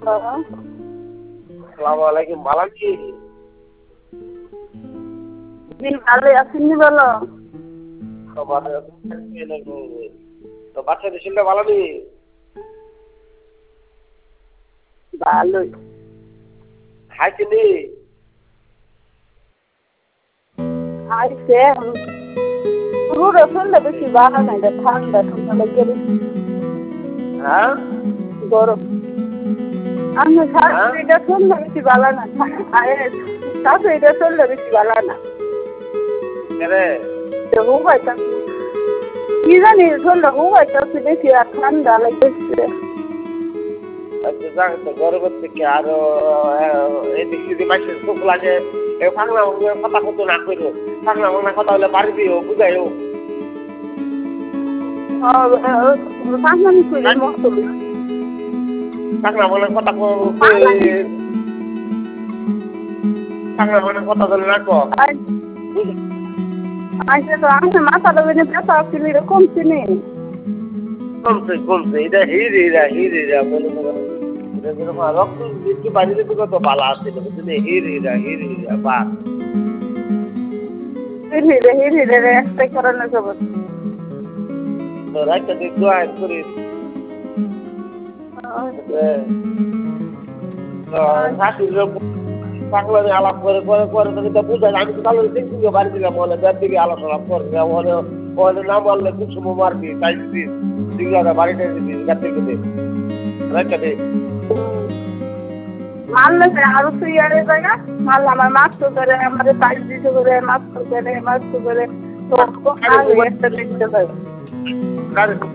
আসসালামু আলাইকুম, ভালো আছি? জি ভালো আছেন বলো। তো বাচ্চাদের শরীরটা ভালো নেই? ভালোই। খাইছি নি? আইসে পুরো রসুনটা বেশি ভালো না, এটা ঠান্ডা ঠান্ডা লেগে হ্যাঁ গরম। আমি শাশুড়িটা শুনলে বেশি ভালো না, শাশুড়িটা শুনলে বেশি ভালো না। হুবাইটা কি জানি শুনলে হুবাইটা বেশি আর ঠান্ডা লেগেছে। গরমের থেকে আরো এদিক সেদিক মানুষের চোখ লাগে। ফাংলা কথা কত না করো, ফাংলা মাংলা কথা হলে বাড়ি দিও, বুঝাইও। ফাংলামি করে মতো ফাংলা মাংলা কথা ফাংলা মাংলা কথা বলে রাখো। আচ্ছা তো আমি মাথাটা বেঁধে ব্যথা ছিল কমছে নেই। কমছে এটা হিরা মনে করো রক্ত একটু বাড়িতে কত ভালো আসছিল বুঝলি, হিরা বা হিরে একটাই কারণে যাবো তো রাইটটা দিয়ে দোয়া করি। পাগলামি আলাপ করে করে করে তো বুঝাই আমি তো তাহলে দেখছি বাড়ি দিলাম বলে যার দিকে আলোচনা করবে ওখানে না মারলে খুব সময় মারবি তাই দিস দিঘাটা বাড়িটা দিস গাছে গেলে রাইটটা দিয়ে মারলে আরো সুইয়ারের জায়গা মারলে আমার মাছ তো করে আমাদের পাইপ দিতে করে মাছ তো করে তো একটা দেখতে পাই।